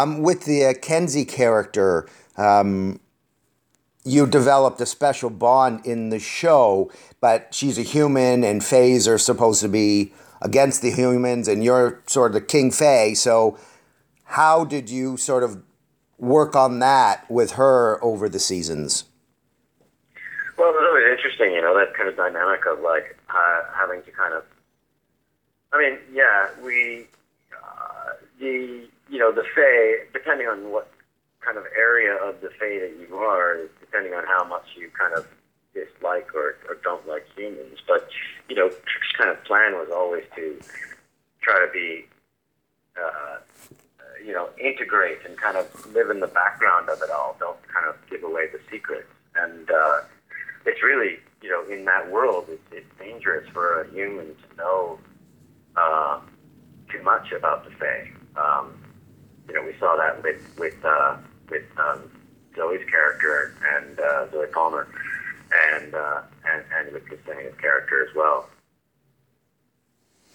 With the Kenzie character, you developed a special bond in the show, but she's a human and Fays are supposed to be against the humans and you're sort of the King Fae. So how did you sort of work on that with her over the seasons? Well, it was always interesting, that kind of dynamic of like having to kind of. I mean, yeah, the Fae, depending on what kind of area of the Fae that you are, depending on how much you kind of dislike or don't like humans. But, Trick's kind of plan was always to try to be, integrate and kind of live in the background of it all. Don't kind of give away the secrets. And it's really, in that world, it's dangerous for a human to know too much about the Fae. We saw that with Zoe's character and Zoe Palmer, and with Ksenia's character as well.